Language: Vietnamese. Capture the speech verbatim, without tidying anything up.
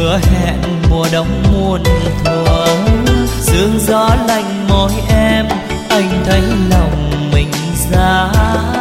hứa hẹn mùa đông muôn thuở, sương gió lạnh môi em, anh thấy lòng mình giá